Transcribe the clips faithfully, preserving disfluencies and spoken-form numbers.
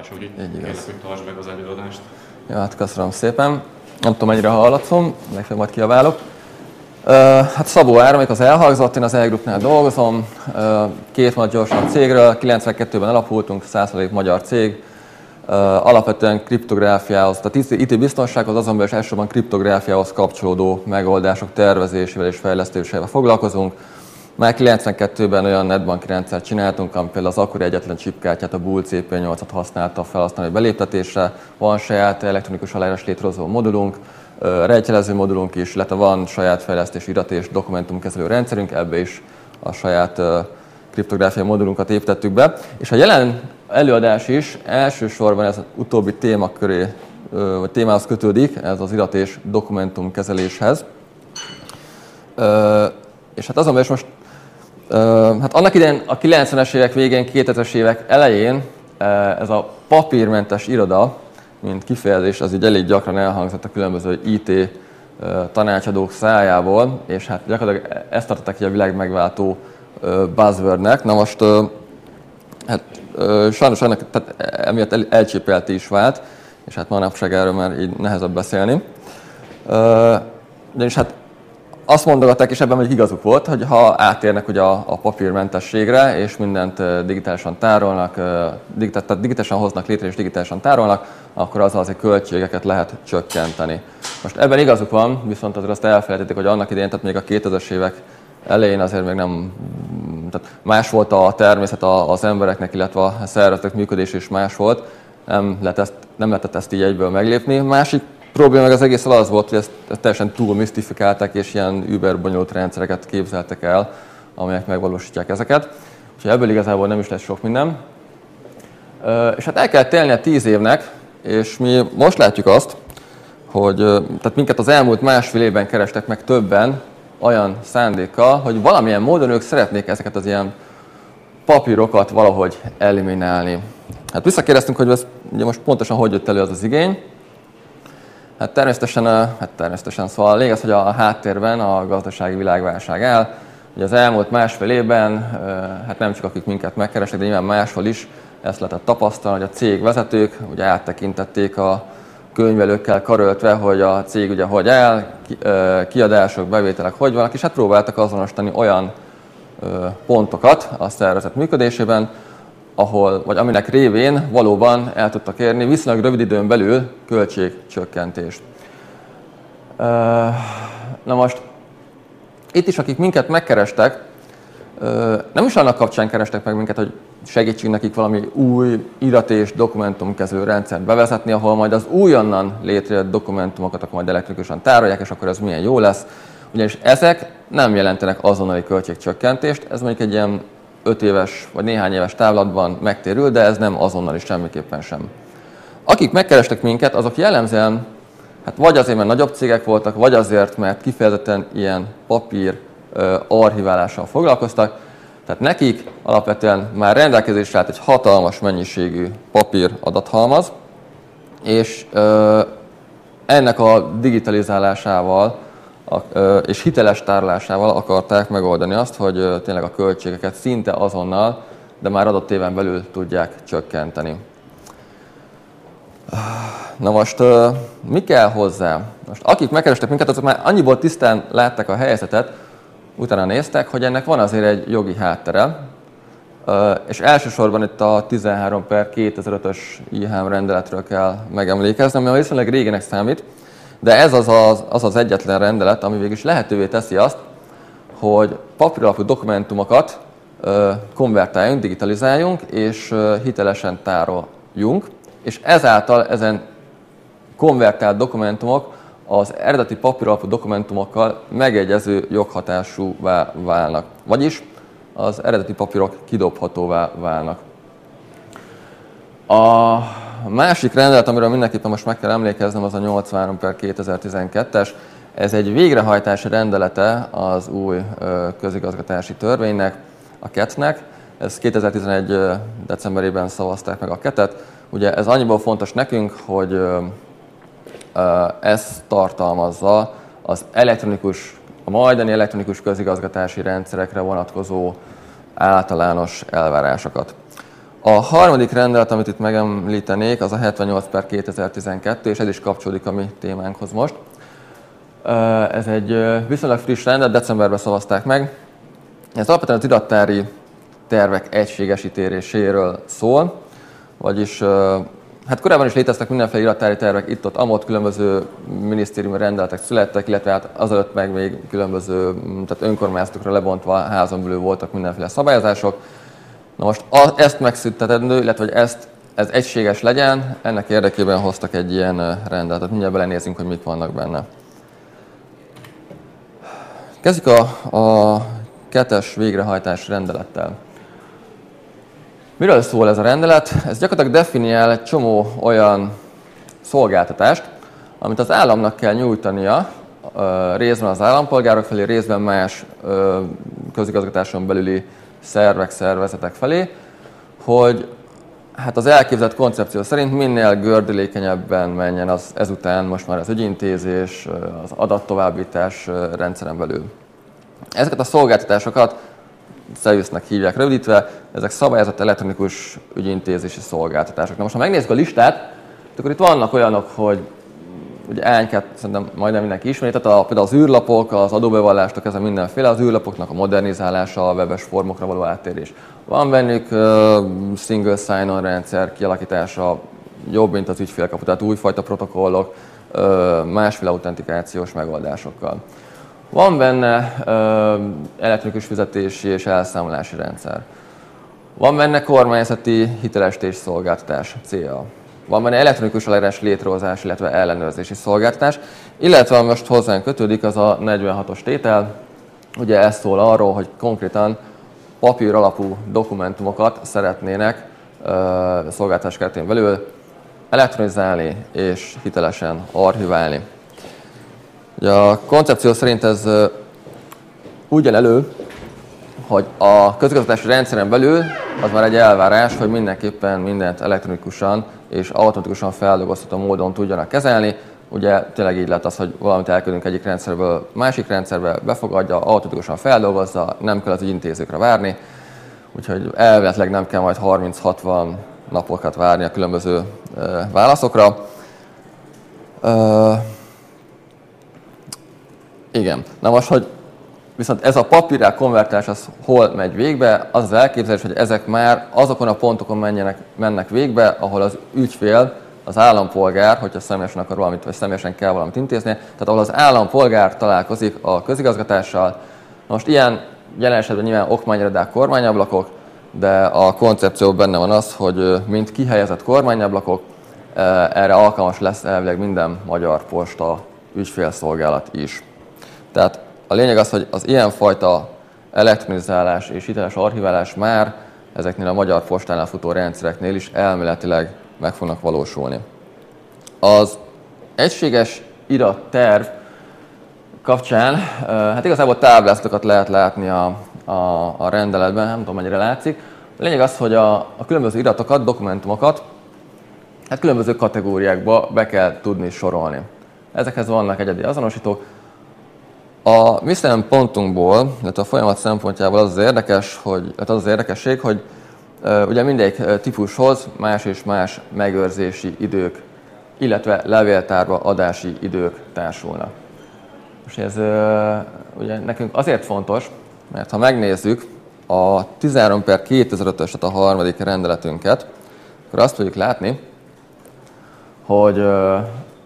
hallatsuk, úgyhogy kérlek, hogy tartsd meg az előadást. Ja, hát köszönöm szépen. Nem tudom, mennyire hallatszom, legfeljebb majd kiabálok. Hát Szabó Áramik az elhangzott, én az E-Groupnál dolgozom, két mondat gyorsan a cégről, kilencvenkettőben alapultunk, száz százalék magyar cég, alapvetően kriptográfiához, tehát i té biztonsághoz, azonban is elsősorban kriptográfiához kapcsolódó megoldások tervezésével és fejlesztésével foglalkozunk. Már kilencvenkettőben olyan netbanki rendszert csináltunk, ami például az akkori egyetlen chipkártyát, a Bull cé pé nyolcat használta a felhasználói beléptetésre. Van saját elektronikus aláírás létrehozó modulunk, rejtjelező modulunk is, illetve van saját fejlesztési irat és dokumentumkezelő rendszerünk, ebbe is a saját kriptográfiai modulunkat építettük be. És a jelen előadás is elsősorban ez az utóbbi témaköré, vagy témához kötődik, ez az irat és dokumentumkezeléshez. És hát azonban is most, hát annak idején a kilencvenes évek végén, kétezres évek elején ez a papírmentes iroda, mint kifejezés, az így elég gyakran elhangzott a különböző i té tanácsadók szájából, és hát gyakorlatilag ezt tartották a világ megváltó buzzwordnek. Na most, hát sajnos ennek, tehát emiatt elcsépelti is vált, és hát manapság erről már így nehezebb beszélni. Ugyanis hát azt mondogatták, és ebben még igazuk volt, hogy ha átérnek ugye a, a papírmentességre, és mindent digitálisan tárolnak, digitál, tehát digitálisan hoznak létre és digitálisan tárolnak, akkor azzal azért költségeket lehet csökkenteni. Most ebben igazuk van, viszont azért azt elfelejtették, hogy annak idején, tehát még a kétezres évek elején azért még nem, tehát más volt a természet az embereknek, illetve a szervezetek működés is más volt, nem lehetett ezt, nem lehetett ezt így egyből meglépni. Másik probléma meg az egész az volt, hogy ezt, ezt teljesen túl misztifikálták, és ilyen überbonyolult rendszereket képzeltek el, amelyek megvalósítják ezeket. Úgyhogy ebből igazából nem is lesz sok minden. És hát el kell telnie tíz évnek, és mi most látjuk azt, hogy tehát minket az elmúlt másfél évben kerestek meg többen olyan szándékkal, hogy valamilyen módon ők szeretnék ezeket az ilyen papírokat valahogy eliminálni. Hát visszakérdeztünk, hogy ez ugye most pontosan hogy jött elő az az igény. Hát természetesen, hát természetesen szóval a lényeg az, hogy a háttérben a gazdasági világválság áll. Ugye az elmúlt másfél évben, hát nem csak akik minket megkerestek, de nyilván máshol is ezt lehetett tapasztalni, hogy a cégvezetők ugye áttekintették a könyvelőkkel karöltve, hogy a cég ugye hogy áll, kiadások, bevételek hogy vannak, és hát próbáltak azonosítani olyan pontokat a szervezet működésében, ahol, vagy aminek révén valóban el tudtak érni viszonylag rövid időn belül költségcsökkentést. Na most, itt is, akik minket megkerestek, nem is annak kapcsán kerestek meg minket, hogy segítsünk nekik valami új irat- és dokumentumkezelő rendszert bevezetni, ahol majd az újonnan létrejött dokumentumokat akkor majd elektronikusan tárolják, és akkor ez milyen jó lesz. Ugyanis ezek nem jelentenek azonnali költségcsökkentést, ez mondjuk egy ilyen öt éves vagy néhány éves távlatban megtérül, de ez nem azonnali semmiképpen sem. Akik megkerestek minket, azok jellemzően, hát vagy azért, mert nagyobb cégek voltak, vagy azért, mert kifejezetten ilyen papír archiválással foglalkoztak. Tehát nekik alapvetően már rendelkezésre állt egy hatalmas mennyiségű papír adathalmaz, és ennek a digitalizálásával és hiteles tárolásával akarták megoldani azt, hogy tényleg a költségeket szinte azonnal, de már adott éven belül tudják csökkenteni. Na most mi kell hozzá? Most akik megkerestek minket, azok már annyiból tisztán látták a helyzetet, utána néztek, hogy ennek van azért egy jogi háttere, és elsősorban itt a tizenhárom per kétezer-ötös i há em rendeletről kell megemlékeznem, ami viszonylag régenek számít, de ez az az, az az egyetlen rendelet, ami végül is lehetővé teszi azt, hogy papíralapú dokumentumokat konvertáljunk, digitalizáljunk, és hitelesen tároljunk, és ezáltal ezen konvertált dokumentumok az eredeti papíralapú dokumentumokkal megegyező joghatásúvá válnak. Vagyis az eredeti papírok kidobhatóvá válnak. A másik rendelet, amiről mindenképpen most meg kell emlékeznem, az a nyolcvanhárom per kétezer-tizenkettes. Ez egy végrehajtási rendelete az új közigazgatási törvénynek, a ketnek. Ez kétezer-tizenegy decemberében szavazták meg a ketet. Ugye ez annyiból fontos nekünk, hogy ez tartalmazza az elektronikus, a majdani elektronikus közigazgatási rendszerekre vonatkozó általános elvárásokat. A harmadik rendelet, amit itt megemlítenék, az a hetvennyolc per kétezer-tizenkettő, és ez is kapcsolódik a mi témánkhoz most. Ez egy viszonylag friss rendelet, decemberben szavazták meg. Ez alapvetően az irattári tervek egységesítéséről szól, vagyis hát korábban is léteztek mindenféle irattári tervek, itt-ott, amott különböző minisztériumi rendeletek születtek, illetve hát azelőtt meg még különböző, tehát önkormányzatokra lebontva házon belül voltak mindenféle szabályozások. Na most ezt megszüntetendő, illetve hogy ezt, ez egységes legyen, ennek érdekében hoztak egy ilyen rendeletet. Mindjárt belenézünk, hogy mik vannak benne. Kezdjük a, a kettes végrehajtás rendelettel. Miről szól ez a rendelet? Ez gyakorlatilag definiál egy csomó olyan szolgáltatást, amit az államnak kell nyújtania, részben az állampolgárok felé, részben más közigazgatáson belüli szervek, szervezetek felé, hogy hát az elképzelt koncepció szerint minél gördülékenyebben menjen az ezután most már az ügyintézés, az adattovábbítás rendszeren belül. Ezeket a szolgáltatásokat S E U S-nek hívják rövidítve, ezek szabályozott elektronikus ügyintézési szolgáltatások. Na most, ha megnézzük a listát, akkor itt vannak olyanok, hogy ugye Ánykát szerintem majdnem mindenki ismeri, tehát a, például az űrlapok, az adóbevallástok, ez a mindenféle, az űrlapoknak a modernizálása, a webes formokra való áttérés. Van bennük uh, single sign-on rendszer kialakítása, jobb, mint az ügyfélkapu, tehát újfajta protokollok, uh, másféle autentikációs megoldásokkal. Van benne uh, elektronikus fizetési és elszámolási rendszer. Van benne kormányzati hitelesítés szolgáltatás, C E A. Van benne elektronikus aláírás létrehozás, illetve ellenőrzési szolgáltatás, illetve most hozzánk kötődik az a negyvenhatos tétel. Ugye ez szól arról, hogy konkrétan papír alapú dokumentumokat szeretnének uh, szolgáltatás keretén belül elektronizálni és hitelesen archiválni. Ugye a koncepció szerint ez uh, úgy jön elő, hogy a közigazgatási rendszeren belül az már egy elvárás, hogy mindenképpen mindent elektronikusan és automatikusan feldolgozható módon tudjanak kezelni. Ugye tényleg így lett az, hogy valamit elküldünk egyik rendszerből másik rendszerbe, befogadja, automatikusan feldolgozza, nem kell az ügyintézőkre várni. Úgyhogy elvileg nem kell majd harminc-hatvan napokat várni a különböző uh, válaszokra. Uh, igen. Na most, hogy viszont ez a papírrá konvertálás az hol megy végbe, az az elképzelés, hogy ezek már azokon a pontokon menjenek, mennek végbe, ahol az ügyfél, az állampolgár, hogyha személyesen akar valamit, vagy személyesen kell valamit intézni, tehát ahol az állampolgár találkozik a közigazgatással. Most ilyen jelen esetben nyilván okmányirodák, kormányablakok, de a koncepció benne van az, hogy mint kihelyezett kormányablakok, erre alkalmas lesz elvileg minden magyar posta ügyfélszolgálat is. Tehát a lényeg az, hogy az ilyenfajta elektronizálás és hiteles archiválás már ezeknél a magyar postánál futó rendszereknél is elméletileg meg fognak valósulni. Az egységes iratterv kapcsán, hát igazából táblázatokat lehet látni a, a, a rendeletben, nem tudom mennyire látszik. A lényeg az, hogy a, a különböző iratokat, dokumentumokat hát különböző kategóriákba be kell tudni sorolni. Ezekhez vannak egyedi azonosítók. A mi szempontunkból, illetve a folyamat szempontjából az az érdekes, hogy, az az érdekesség, hogy uh, ugye mindegyik típushoz más és más megőrzési idők, illetve levéltárba adási idők társulnak. És ez uh, ugye nekünk azért fontos, mert ha megnézzük a tizenhárom per kétezer-ötös, tehát a harmadik rendeletünket, akkor azt tudjuk látni, hogy uh,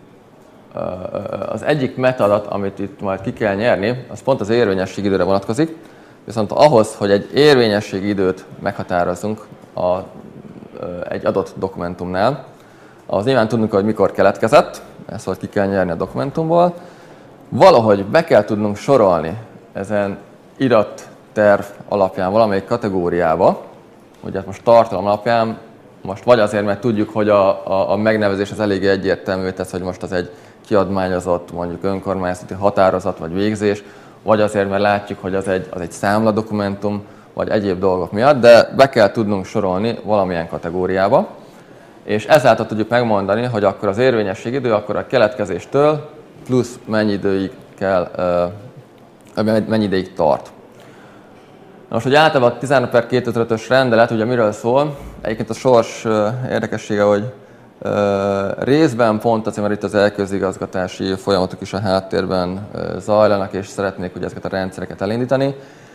az egyik metadat, amit itt majd ki kell nyerni, az pont az érvényességi időre vonatkozik, viszont ahhoz, hogy egy érvényességi időt meghatározzunk a, egy adott dokumentumnál, az nyilván tudnunk, hogy mikor keletkezett, ezt hogy ki kell nyerni a dokumentumból, valahogy be kell tudnunk sorolni ezen iratterv alapján valamelyik kategóriába, ugye most tartalom alapján, most vagy azért, mert tudjuk, hogy a, a, a megnevezés az eléggé egyértelmű, tesz, hogy most az egy kiadmányozott, mondjuk önkormányzati határozat vagy végzés, vagy azért, mert látjuk, hogy az egy, az egy számladokumentum, vagy egyéb dolgok miatt, de be kell tudnunk sorolni valamilyen kategóriába, és ezáltal tudjuk megmondani, hogy akkor az érvényesség idő, akkor a keletkezéstől plusz mennyi időig kell, mennyi ideig tart. Most, hogy általában a tizenhárom per kétezer-ötös rendelet, ugye miről szól? Egyébként a sors érdekessége, hogy részben pont azért, mert itt az elközigazgatási folyamatok is a háttérben zajlanak, és szeretnék ugye ezeket a rendszereket elindítani.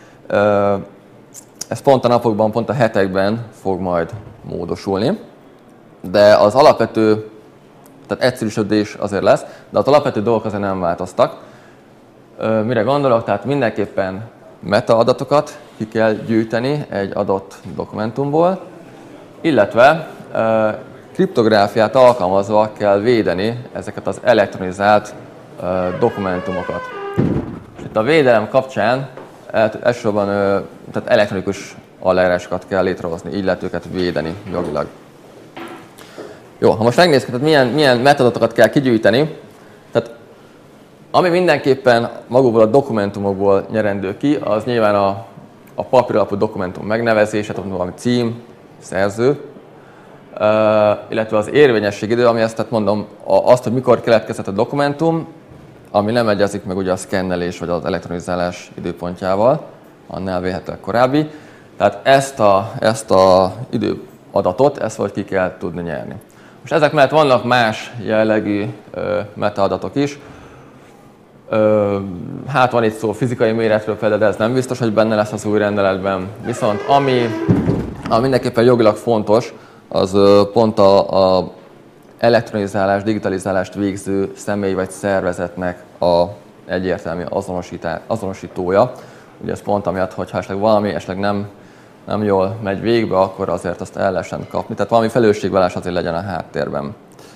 Ez pont a napokban, pont a hetekben fog majd módosulni, de az alapvető, tehát egyszerűsödés azért lesz, de az alapvető dolgok azért nem változtak. Mire gondolok? Tehát mindenképpen metaadatokat ki kell gyűjteni egy adott dokumentumból, illetve kriptográfiát alkalmazva kell védeni ezeket az elektronizált dokumentumokat. És itt a védelem kapcsán elsősorban tehát elektronikus aláírásokat kell létrehozni, így lehet őket védeni jogilag. Jó, ha most megnézzük, hogy milyen, milyen metadatokat kell kigyűjteni, tehát ami mindenképpen magukból a dokumentumokból nyerendő ki, az nyilván a, a papíralapú dokumentum megnevezése, tehát valami cím, szerző, uh, illetve az érvényességidő, ami ezt, tehát mondom, azt, hogy mikor keletkezett a dokumentum, ami nem egyezik meg ugye a szkennelés vagy az elektronizálás időpontjával, annál véhetőleg korábbi. Tehát ezt a, ezt a időadatot, ezt vagy ki kell tudni nyerni. Most ezek mellett vannak más jellegű ö, metaadatok is. Ö, hát van itt szó fizikai méretről például, de ez nem biztos, hogy benne lesz az új rendeletben. Viszont ami, ami mindenképpen jogilag fontos, az ö, pont a, a elektronizálás, digitalizálást végző személy vagy szervezetnek a egyértelmű azonosítója. Ugye ez pont amiatt, hogyha esetleg valami esetleg nem, nem jól megy végbe, akkor azért azt el lehessen kapni. Tehát valami felelősségvállás azért legyen a háttérben.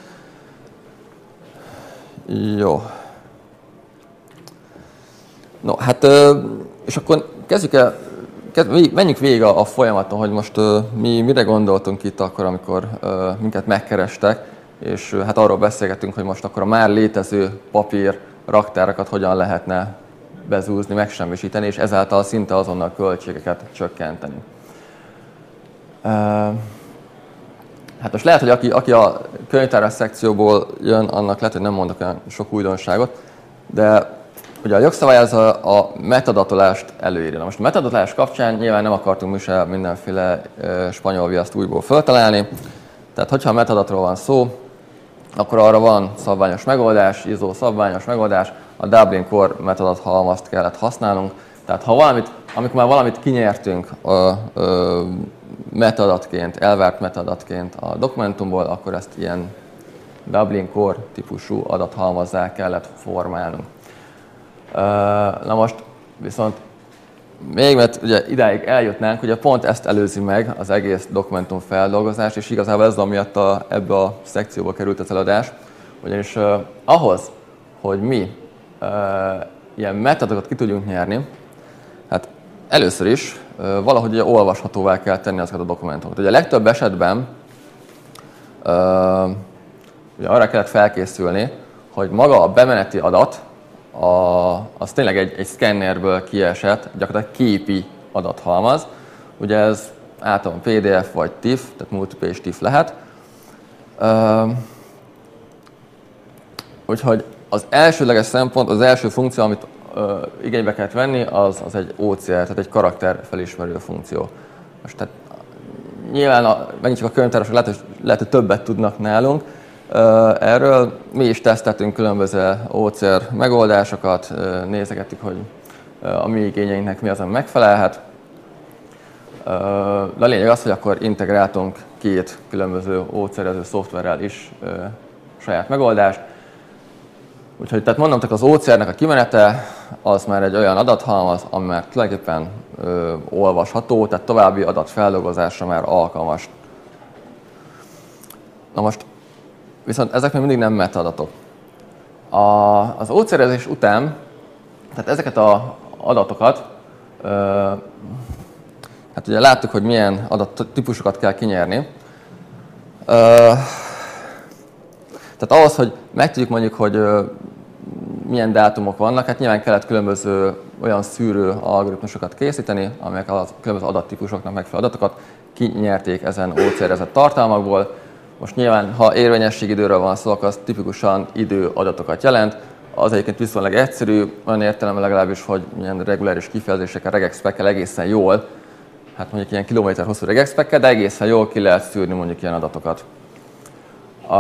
Jó. No, hát és akkor kezdjük el, kezdjük, menjünk végig a, a folyamaton, hogy most mi mire gondoltunk itt akkor, amikor minket megkerestek, és hát arról beszélgettünk, hogy most akkor a már létező papír raktárakat hogyan lehetne bezúzni, megsemmisíteni, és ezáltal szinte azonnal költségeket csökkenteni. Hát most lehet, hogy aki, aki a könyvtáras szekcióból jön, annak lehet, hogy nem mondok olyan sok újdonságot, de ugye a jogszabály az a, a metadatolást előírja. Na most a metadatolás kapcsán nyilván nem akartunk mi se mindenféle e, spanyol viaszt újból föltalálni, tehát hogyha a metadatról van szó, akkor arra van szabványos megoldás, i es o szabványos megoldás, a Dublin Core metadathalmazt kellett használnunk. Tehát ha valamit, amikor már valamit kinyertünk a, a, metadatként, elvárt metadatként a dokumentumból, akkor ezt ilyen Dublin Core típusú adathalmazzá kellett formálnunk. Na most viszont még, mert ugye idáig eljutnánk, ugye pont ezt előzi meg az egész dokumentum feldolgozás, és igazából ez amiatt a, ebbe a szekcióba került az eladás, ugyanis uh, ahhoz, hogy mi uh, ilyen metadatokat ki tudjunk nyerni, hát először is uh, valahogy ugye olvashatóvá kell tenni azokat a dokumentumokat. Ugye a legtöbb esetben uh, ugye arra kellett felkészülni, hogy maga a bemeneti adat, A, az tényleg egy, egy szkennerből kiesett, gyakorlatilag képi adathalmaz. Ugye ez általában pé dé ef vagy tif, tehát multipage tif lehet. Uh, úgyhogy az elsődleges szempont, az első funkció, amit uh, igénybe kellett venni, az, az egy o cé er, tehát egy karakter felismerő funkció. Most tehát nyilván a, megint csak a könyvtárosok lehet, hogy, lehet, hogy többet tudnak nálunk. Erről mi is teszteltünk különböző o cé er megoldásokat, nézegettük, hogy a mi igényeinknek mi az, ami megfelelhet. De a lényeg az, hogy akkor integráltunk két különböző o cé er-ező szoftverrel is saját megoldást. Úgyhogy tehát mondom, hogy az o cé er-nek a kimenete az már egy olyan adathalmaz, ami már tulajdonképpen ö, olvasható, tehát további adatfeldolgozásra már alkalmas. Na most viszont ezek még mindig nem metadatok. A, az o cé er-ezés után, tehát ezeket az adatokat, ö, hát ugye láttuk, hogy milyen adattípusokat kell kinyerni. Ö, tehát ahhoz, hogy megtudjuk mondjuk, hogy ö, milyen dátumok vannak, hát nyilván kellett különböző olyan szűrő algoritmusokat készíteni, amelyek a különböző adattípusoknak megfelelő adatokat kinyerték ezen o cé er-ezett tartalmakból. Most nyilván, ha érvényességidőről van szó, akkor az tipikusan időadatokat jelent. Az egyébként viszonylag egyszerű, olyan értelemben legalábbis, hogy ilyen reguláris kifejezésekkel, regexpekkel egészen jól, hát mondjuk ilyen kilométer hosszú regexpekkel, de egészen jól ki lehet szűrni mondjuk ilyen adatokat. A...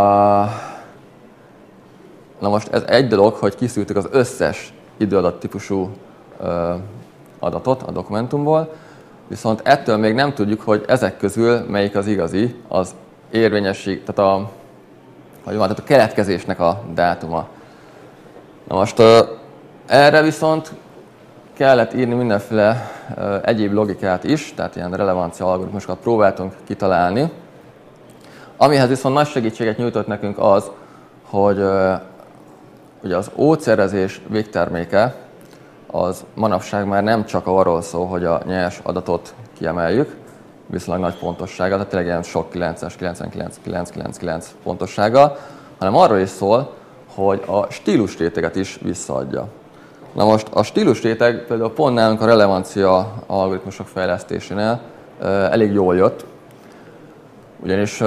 Na most ez egy dolog, hogy kiszűrtük az összes időadat típusú ö, adatot a dokumentumból, viszont ettől még nem tudjuk, hogy ezek közül melyik az igazi, az érvényesség, tehát a, hogy van, tehát a keletkezésnek a dátuma. Na most ö, erre viszont kellett írni mindenféle ö, egyéb logikát is, tehát ilyen relevancia algoritmusokat próbáltunk kitalálni. Amihez viszont nagy segítséget nyújtott nekünk az, hogy ö, ugye az ócerezés végterméke az manapság már nem csak arról szól, hogy a nyers adatot kiemeljük, viszonylag nagy pontossággal, tehát tényleg ilyen sok kilences, kilencvenkilenc egész kilencszázkilencvenkilenc pontossággal, hanem arról is szól, hogy a stílusréteget is visszaadja. Na most a stílusréteg például pont nálunk a relevancia algoritmusok fejlesztésénél elég jól jött, ugyanis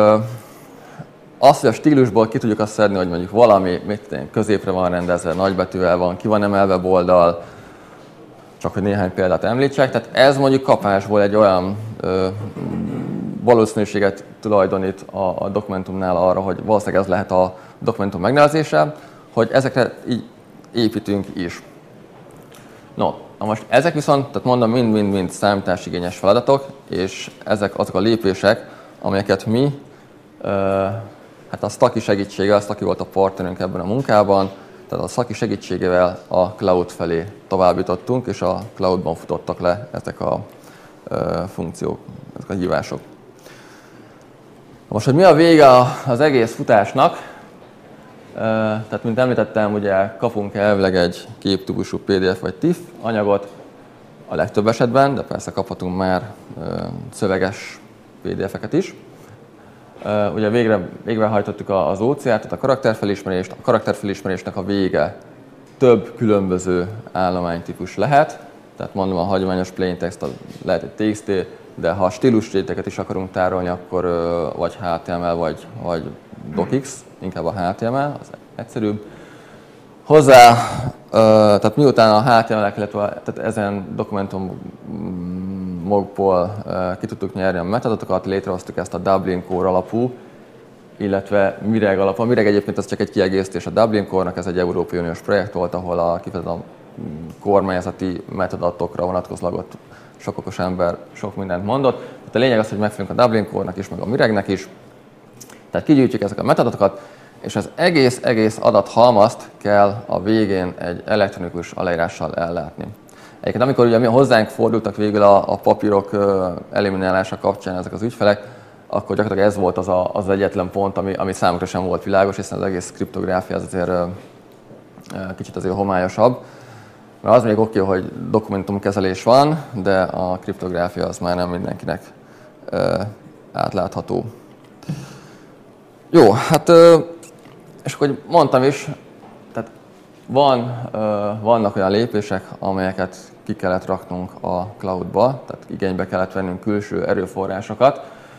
az, hogy a stílusból ki tudjuk azt szedni, hogy mondjuk valami mit, középre van rendezve, nagybetűvel van, ki van emelve boldal, csak hogy néhány példát említsek. Tehát ez mondjuk kapásból egy olyan ö, valószínűséget tulajdonít a, a dokumentumnál arra, hogy valószínűleg ez lehet a dokumentum megnevezése, hogy ezekre így építünk is. No, na most ezek viszont, tehát mondom, mind-mind-mind számításigényes feladatok, és ezek azok a lépések, amelyeket mi, ö, hát a Staki segítséggel, a Staki volt a partnerünk ebben a munkában, tehát a Staki segítségével a cloud felé továbbítottunk, és a cloudban futottak le ezek a ö, funkciók, ezek a hívások. Most, hogy mi a vége az egész futásnak, ö, tehát mint említettem, ugye kapunk elvileg egy képtípusú pé dé ef vagy tiff anyagot a legtöbb esetben, de persze kaphatunk már ö, szöveges pé dé efeket is. Uh, ugye végre, végrehajtottuk az ó cé er, tehát a karakterfelismerést. A karakterfelismerésnek a vége több különböző állománytípus lehet. Tehát mondom, a hagyományos plain text lehet egy té iksz té, de ha stílusréteket is akarunk tárolni, akkor uh, vagy há té em el, vagy, vagy docx, inkább a há té em el, az egyszerűbb. Hozzá, uh, tehát miután a há té em el-ek, tehát ezen dokumentumokból uh, ki tudtuk nyerni a metaadatokat, létrehoztuk ezt a Dublin Core alapú, illetve Mireg alapú. A Mireg egyébként az csak egy kiegészítés a Dublin Core-nak, ez egy Európai Uniós projekt volt, ahol a kifejezetten kormányzati metadatokra vonatkozólag ott sok okos ember sok mindent mondott. Tehát a lényeg az, hogy megfelelünk a Dublin Core-nak is, meg a Miregnek is. Tehát kigyűjtjük ezeket a metadatokat, és az egész-egész adathalmazt kell a végén egy elektronikus aláírással ellátni. Egyébként amikor ugye hozzánk fordultak végül a, a papírok eliminálása kapcsán ezek az ügyfelek, akkor gyakorlatilag ez volt az a, az egyetlen pont, ami, ami számukra sem volt világos, hiszen az egész kriptográfia az azért kicsit azért homályosabb. Mert az még oké, okay, hogy dokumentumkezelés van, de a kriptográfia az már nem mindenkinek átlátható. Jó, hát és akkor mondtam is, tehát van, vannak olyan lépések, amelyeket ki kellett raknunk a cloudba, tehát igénybe kellett vennünk külső erőforrásokat.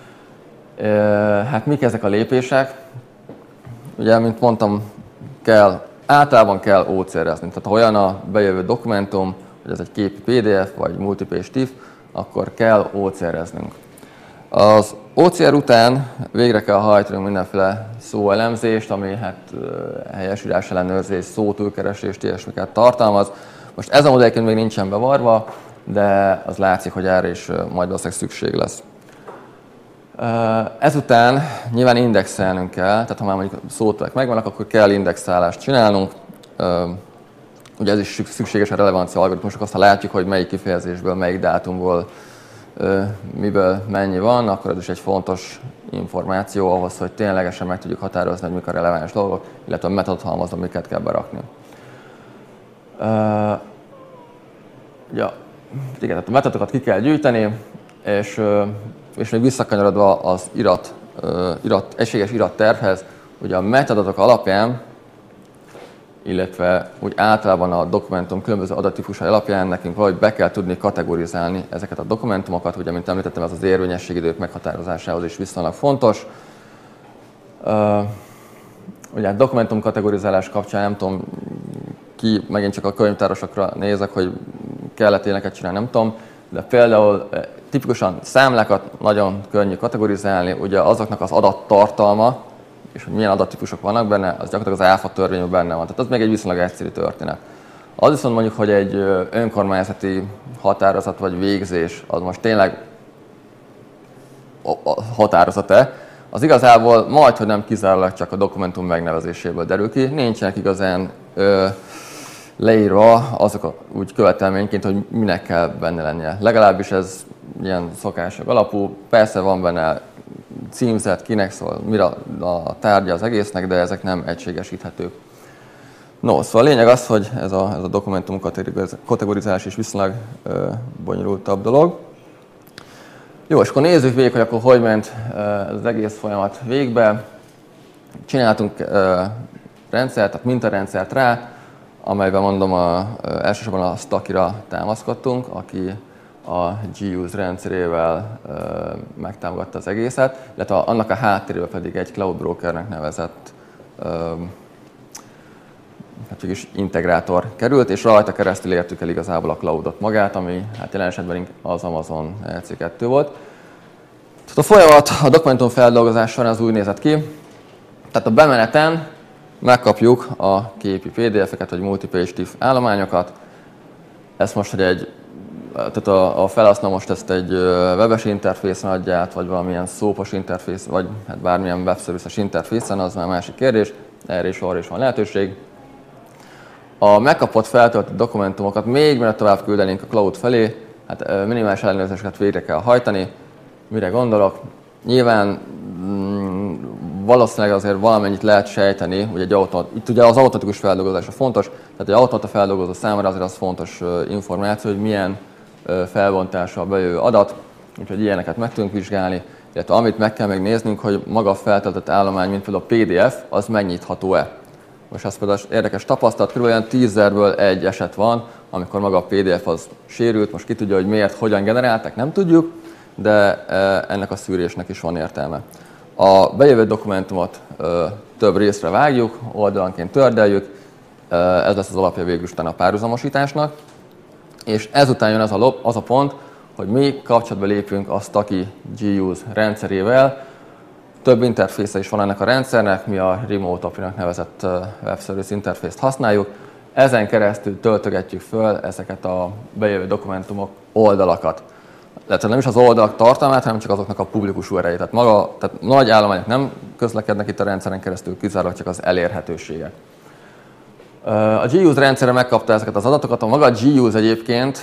Hát mik ezek a lépések? Ugye, mint mondtam, kell, általában kell ó cé er-ezni. Tehát ha olyan a bejövő dokumentum, hogy ez egy képi pé dé ef vagy multipage tiff, akkor kell ó cé er-eznünk. Az ó cé er után végre kell hajtanunk mindenféle szóelemzést, ami hát helyesírás ellenőrzés, szótúlkeresést, ilyesmiket tartalmaz. Most ez a modellként még nincsen bevarva, de az látszik, hogy erre is majd valószínűleg szükség lesz. Ezután nyilván indexelnünk kell, tehát ha már mondjuk szótúlek megvannak, akkor kell indexálást csinálnunk. Ugye ez is szükséges a relevancia algoritmusok, ha látjuk, hogy melyik kifejezésből, melyik dátumból miből mennyi van, akkor ez is egy fontos információ ahhoz, hogy ténylegesen meg tudjuk határozni, hogy mik a releváns dolgok, illetve a metodhalmazban miket kell berakni. Uh, ja, igen, tehát a metadokat ki kell gyűjteni, és, és még visszakanyarodva az irat, irat, egységes irattervhez, ugye a metadatok alapján, illetve úgy általában a dokumentum különböző adattípusai alapján nekünk valahogy be kell tudni kategorizálni ezeket a dokumentumokat, ugye, mint említettem, ez az érvényességidők meghatározásához is viszonylag fontos. Uh, ugye a dokumentum kategorizálás kapcsán nem tudom, ki megint csak a könyvtárosokra nézek, hogy kellett éneket csinálni, nem tudom, de például tipikusan számlákat nagyon könnyű kategorizálni, ugye azoknak az adattartalma, és hogy milyen adattípusok vannak benne, az gyakorlatilag az áfa törvényben benne van. Tehát az még egy viszonylag egyszerű történet. Az viszont mondjuk, hogy egy önkormányzati határozat vagy végzés, az most tényleg határozat-e, az igazából majdhogy nem kizárólag csak a dokumentum megnevezéséből derül ki. Nincsenek igazán ö, leírva azok a, úgy követelményként, hogy minek kell benne lennie. Legalábbis ez ilyen szokások alapú. Persze van benne címzet, kinek szól, mire a tárgya az egésznek, de ezek nem egységesíthetők. No, szóval a lényeg az, hogy ez a, ez a dokumentum kategorizálás is viszonylag ö, bonyolultabb dolog. Jó, és akkor nézzük végig, hogy akkor hogy ment ez az egész folyamat végbe. Csináltunk ö, rendszert, tehát mintarendszert rá, amelyben mondom, a, ö, elsősorban a Stacky-ra támaszkodtunk, aki a G-Use rendszerével ö, megtámogatta az egészet, illetve annak a háttérébe pedig egy cloud brokernek nevezett ö, hát is integrátor került, és rajta keresztül értük el igazából a cloudot magát, ami hát jelen esetben az Amazon E C kettő volt. Tehát a folyamat a dokumentum feldolgozás során az úgy nézett ki, tehát a bemeneten megkapjuk a képi pé dé ef-eket, vagy multi-page diff állományokat. Ez most, hogy egy, tehát a, a felhasználó most ezt egy webes interfészen adja át, vagy valamilyen szópos interfész, vagy hát bármilyen webservices interfészen, az már másik kérdés, erre is arra is van lehetőség. A megkapott feltöltött dokumentumokat még mielőtt tovább küldenénk a cloud felé, hát minimális ellenőrzéseket végre kell hajtani. Mire gondolok? Nyilván mm, valószínűleg azért valamennyit lehet sejteni, hogy egy automata, itt ugye az automatikus feldolgozása fontos, tehát egy automata feldolgozó számára azért az fontos információ, hogy milyen felbontásra a bejövő adat, úgyhogy ilyeneket meg tudunk vizsgálni, illetve amit meg kell még néznünk, hogy maga a feltöltött állomány, mint például a pé dé ef, az megnyitható-e. Most az például érdekes tapasztalat, kb. tízezerből egy eset van, amikor maga a pé dé ef az sérült, most ki tudja, hogy miért, hogyan generálták, nem tudjuk, de ennek a szűrésnek is van értelme. A bejövő dokumentumot több részre vágjuk, oldalanként tördeljük, ez lesz az alapja végül a párhuzamosításnak, és ezután jön az a, lop, az a pont, hogy mi kapcsolatba lépünk a Stacky G-Use rendszerével. Több interfésze is van ennek a rendszernek, mi a Remote á pé i-nak nevezett Web Service interfészt használjuk. Ezen keresztül töltögetjük föl ezeket a bejövő dokumentumok oldalakat. Tehát nem is az oldalak tartalmát, hanem csak azoknak a publikus u er el-jét. Tehát, maga, tehát nagy állományok nem közlekednek itt a rendszeren keresztül, kizárólag csak az elérhetősége. A G-Use rendszerre megkapta ezeket az adatokat, a maga G-Use egyébként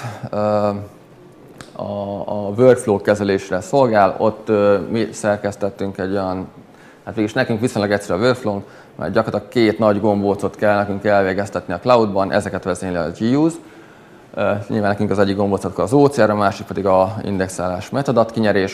a, a workflow kezelésre szolgál, ott mi szerkesztettünk egy olyan, hát végülis nekünk viszonylag egyszerű a workflow, mert gyakorlatilag két nagy gombócot kell nekünk elvégeztetni a cloudban, ezeket vezényli a G-Use. Nyilván nekünk az egyik gombócot az o cé er, a másik pedig a indexálás metadatkinyerés.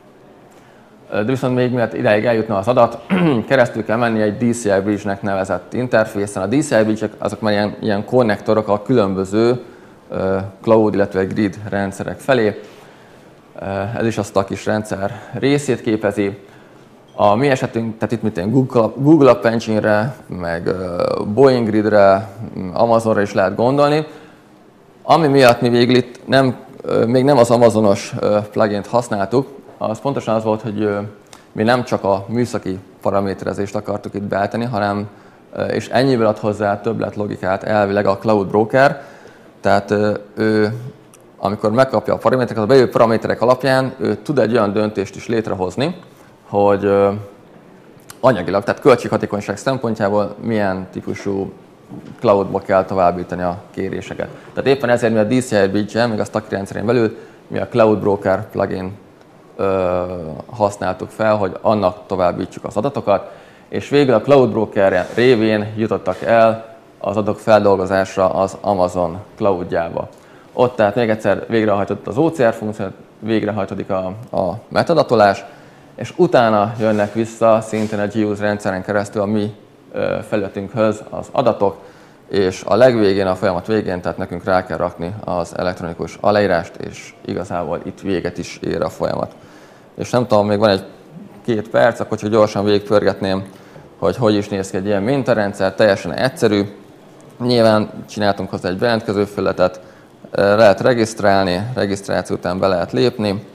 De viszont még miatt ideig eljutna az adat, keresztül kell menni egy dé cé i Bridge-nek nevezett interfészen. A dé cé i Bridge-ek azok már ilyen, ilyen konnektorok a különböző uh, cloud, illetve grid rendszerek felé. Uh, ez is a Stacky-s rendszer részét képezi. A mi esetünk, tehát itt mint én Google, Google App Engine-re, meg uh, Boeing Gridre, Amazonra is lehet gondolni. Ami miatt mi végül itt nem, uh, még nem az Amazonos uh, plugin-t használtuk, az pontosan az volt, hogy mi nem csak a műszaki paraméterezést akartuk itt beállítani, hanem, és ennyiből ad hozzá többlet logikát elvileg a Cloud Broker, tehát ő, amikor megkapja a paramétereket, a bejövő paraméterek alapján ő tud egy olyan döntést is létrehozni, hogy anyagilag, tehát költséghatékonyság szempontjából milyen típusú cloudba kell továbbítani a kéréseket. Tehát éppen ezért mi a dé cé i Bridge-en, még a Stacky rendszerén belül, mi a Cloud Broker plugin Ö, használtuk fel, hogy annak továbbítsuk az adatokat, és végül a Cloud Broker révén jutottak el az adatok feldolgozásra az Amazon cloudjába. Ott tehát még egyszer végrehajtott az o cé er funkció, végrehajtódik a, a metadatolás, és utána jönnek vissza szintén a G-Use rendszeren keresztül a mi ö, felületünkhöz az adatok, és a legvégén, a folyamat végén, tehát nekünk rá kell rakni az elektronikus aláírást, és igazából itt véget is ér a folyamat. És nem tudom, még van egy két perc, akkor csak gyorsan végigpörgetném, hogy hogy is néz ki egy ilyen mintarendszer, teljesen egyszerű. Nyilván csináltunk hozzá egy bejelentkező felületet, lehet regisztrálni, regisztráció után be lehet lépni.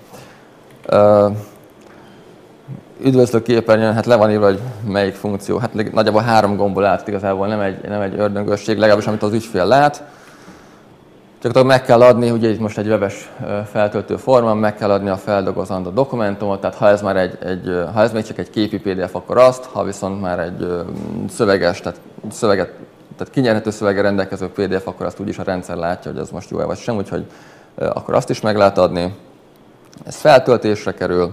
Üdvözlő képernyőn, hát le van írva, hogy melyik funkció. Hát nagyjából három gombból állt, igazából nem egy, nem egy ördöngösség, legalábbis amit az ügyfél lát. Csak meg kell adni, ugye itt most egy webes feltöltő forma, meg kell adni a feldolgozandó dokumentumot, tehát ha ez már egy, egy, ha ez még csak egy képi pé dé ef, akkor azt, ha viszont már egy szöveges, tehát szöveget, tehát kinyerhető szöveggel rendelkező pé dé ef, akkor azt úgyis a rendszer látja, hogy ez most jó-e vagy sem, úgyhogy akkor azt is meg lehet adni. Ez feltöltésre kerül.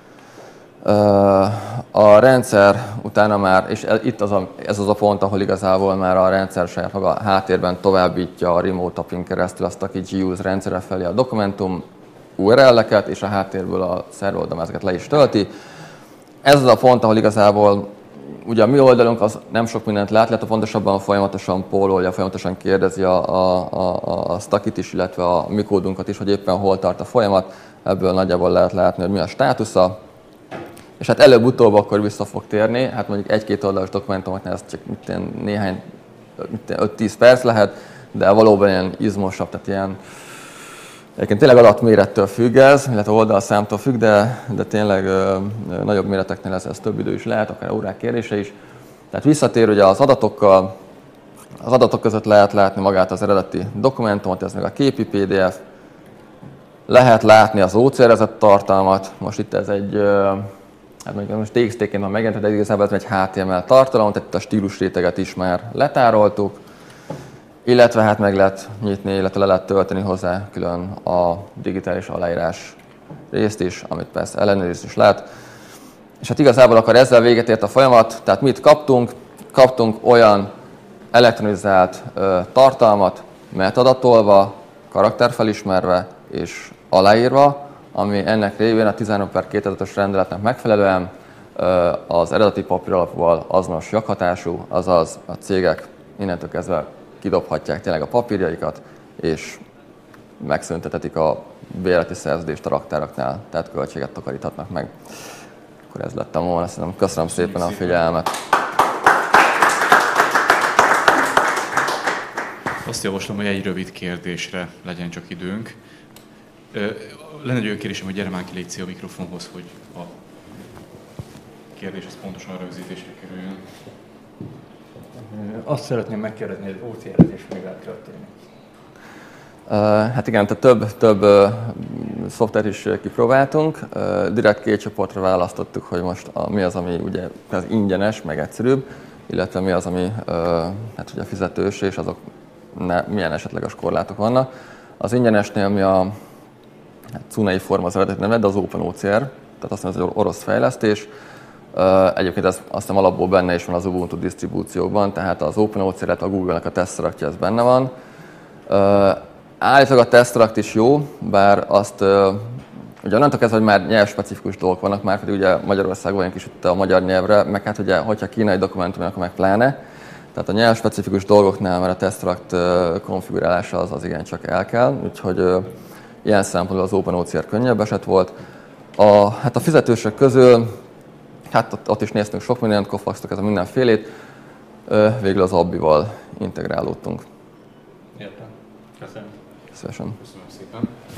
A rendszer utána már, és itt az a, ez az a pont, ahol igazából már a rendszer saját maga a háttérben továbbítja a Remote á pé i-n keresztül azt, aki gé u es rendszere felé a dokumentum u er el-eket, és a háttérből a szerver oldalon ezeket le is tölti. Ez az a pont, ahol igazából ugye a mi oldalunk az nem sok mindent lát, illetve pontosabban folyamatosan pólolja, folyamatosan kérdezi a, a, a, a stackit is, illetve a mi kódunkat is, hogy éppen hol tart a folyamat. Ebből nagyjából lehet látni, hogy mi a státusza. És hát előbb-utóbb akkor vissza fog térni, hát mondjuk egy-két oldalas dokumentumoknál ez csak néhány, öt-tíz perc lehet, de valóban ilyen izmosabb, tehát ilyen, egyébként tényleg adatmérettől függ ez, illetve oldalszámtól függ, de, de tényleg ö, nagyobb méreteknél ez, ez több idő is lehet, akár órák kérdése is. Tehát visszatér ugye az adatokkal, az adatok között lehet látni magát az eredeti dokumentumot, ez meg a képi pé dé ef, lehet látni az ó cé er-ezett tartalmat, most itt ez egy, hát mondjuk most té iksz té-ként van megjelent, de igazából ez egy há té em el tartalom, tehát itt a stílus réteget is már letároltuk, illetve hát meg lehet nyitni, illetve le lehet tölteni hozzá külön a digitális aláírás részt is, amit persze ellenőrizni is lehet. És hát igazából akkor ezzel véget ért a folyamat, tehát mit kaptunk? Kaptunk olyan elektronizált ö, tartalmat, metadatolva, karakterfelismerve és aláírva, ami ennek révén a tizenhárom per kétezer-ötös rendeletnek megfelelően ö, az eredeti papíralapúval azonos joghatású, azaz a cégek innentől kezdve kidobhatják tényleg a papírjaikat, és megszüntetetik a bérleti szerződést a raktáraknál, tehát költséget takaríthatnak meg. Akkor ez lettem volna, szerintem köszönöm szépen a figyelmet. Azt javaslom, hogy egy rövid kérdésre legyen csak időnk. Lenne egy olyan kérdésem, hogy gyere már ki, légy szíves a mikrofonhoz, hogy a kérdés az pontosan rögzítésre kerüljön. Azt szeretném megkérdezni, hogy ó cé er-ezés még lehet történni. Uh, hát igen, tehát több, több uh, szoftvert is kipróbáltunk. Uh, direkt két csoportra választottuk, hogy most a, mi az, ami ugye az ingyenes, meg egyszerűbb, illetve mi az, ami uh, hát ugye fizetős, és azok ne, milyen esetleges korlátok vannak. Az ingyenesnél mi a hát Cuneiform az eredeti neve, de az OpenOCR, tehát azt mondom, ez egy orosz fejlesztés. Uh, egyébként ez azt hiszem alapból benne is van az Ubuntu disztribúciókban, tehát az OpenOCR-et a Google-nek a tesztraktja, ez benne van. Uh, Állítólag a tesztrakt is jó, bár azt uh, ugye onnantól kezdve, hogy már nyelvspecifikus dolgok vannak, már pedig ugye Magyarországon vagyunk is itt a magyar nyelvre, meg hát ugye, hogyha kínai dokumentum, akkor meg pláne. Tehát a nyelvspecifikus dolgoknál már a tesztrakt uh, konfigurálása az, az igencsak el kell, úgyhogy uh, ilyen szempontból az OpenOCR könnyebb eset volt. A, hát a fizetősök közül, hát ott, ott is néztünk sok mindent, Kofaxtok ez a mindenfélét, uh, végül az Abbival integrálódtunk. Értem. Köszönöm. Szívesen. Köszönöm szépen.